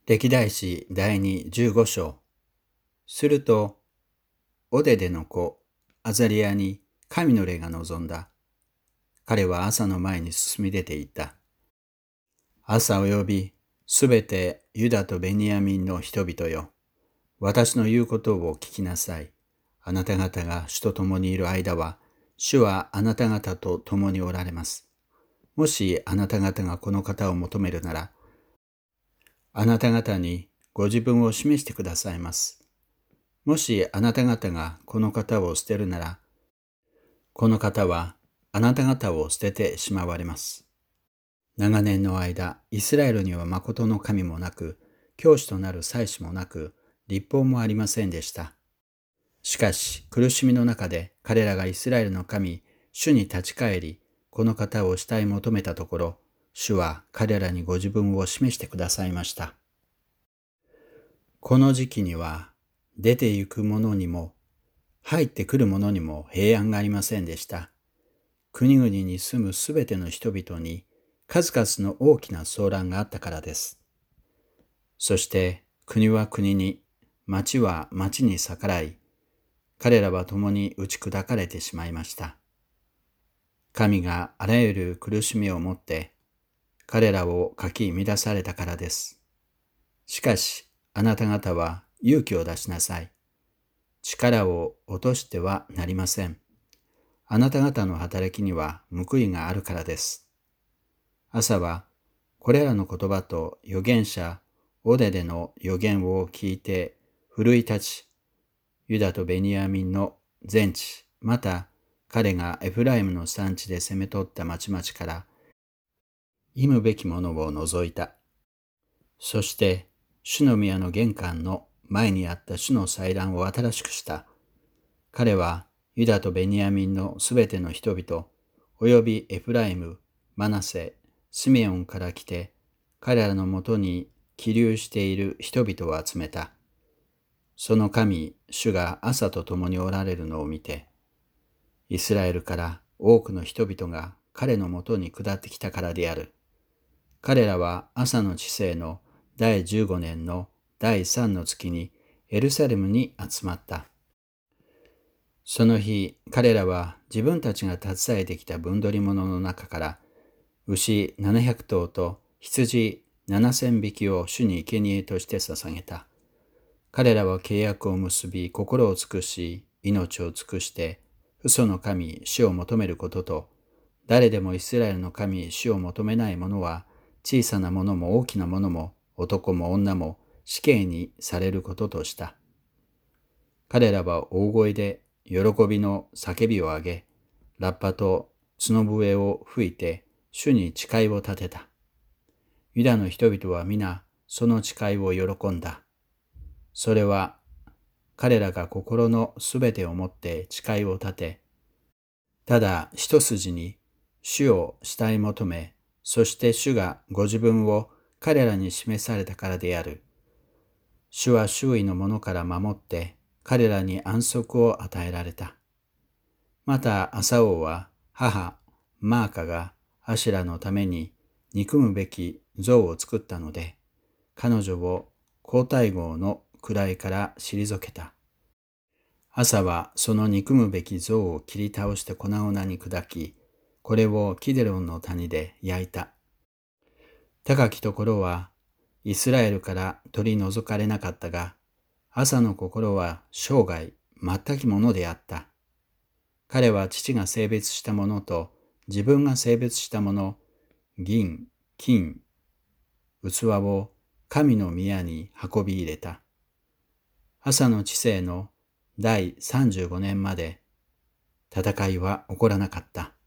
歴代史第15章。すると、オデデの子、アザリアに神の霊が臨んだ。彼は朝の前に進み出ていった。朝及びすべてユダとベニヤミンの人々よ。私の言うことを聞きなさい。あなた方が主と共にいる間は、主はあなた方と共におられます。もしあなた方がこの方を求めるなら、あなた方にご自分を示してくださいます。もしあなた方がこの方を捨てるなら、この方はあなた方を捨ててしまわれます。長年の間、イスラエルには誠の神もなく、教師となる祭司もなく、律法もありませんでした。しかし、苦しみの中で彼らがイスラエルの神、主に立ち返り、この方を慕い求めたところ、主は彼らにご自分を示してくださいました。この時期には、出て行く者にも、入ってくる者にも平安がありませんでした。国々に住むすべての人々に、数々の大きな騒乱があったからです。そして国は国に、町は町に逆らい、彼らは共に打ち砕かれてしまいました。神があらゆる苦しみをもって、彼らをかき乱されたからです。しかし、あなた方は勇気を出しなさい。力を落としてはなりません。あなた方の働きには報いがあるからです。朝はこれらの言葉と預言者オデデの預言を聞いて奮い立ち、ユダとベニヤミンの全地、また彼がエフライムの産地で攻め取った町々から忌むべきものを除いた。そして主の宮の玄関の前にあった主の祭壇を新しくした。彼はユダとベニヤミンのすべての人々、およびエフライム、マナセ、シメオンから来て、彼らのもとに起立している人々を集めた。その神、主が朝と共におられるのを見て、イスラエルから多くの人々が彼のもとに下ってきたからである。彼らは朝の治世の第15年の第3の月にエルサレムに集まった。その日、彼らは自分たちが携えてきた分取り物の中から、牛700頭と羊7000匹を主に生贄として捧げた。彼らは契約を結び、心を尽くし、命を尽くして、父祖の神、主を求めることと、誰でもイスラエルの神、主を求めない者は、小さなものも大きなものも、男も女も死刑にされることとした。彼らは大声で喜びの叫びを上げ、ラッパと角笛を吹いて主に誓いを立てた。ユダの人々は皆その誓いを喜んだ。それは彼らが心のすべてをもって誓いを立て、ただ一筋に主を慕い求め、そして主がご自分を彼らに示されたからである。主は周囲の者から守って、彼らに安息を与えられた。また朝王は母マーカがアシュラのために憎むべき像を作ったので、彼女を皇太后の位から退けた。朝はその憎むべき像を切り倒して粉々に砕き、これをキデロンの谷で焼いた。高きところはイスラエルから取り除かれなかったが、朝の心は生涯全きものであった。彼は父が性別したものと自分が性別したもの、銀、金、器を神の宮に運び入れた。朝の治世の第35年まで戦いは起こらなかった。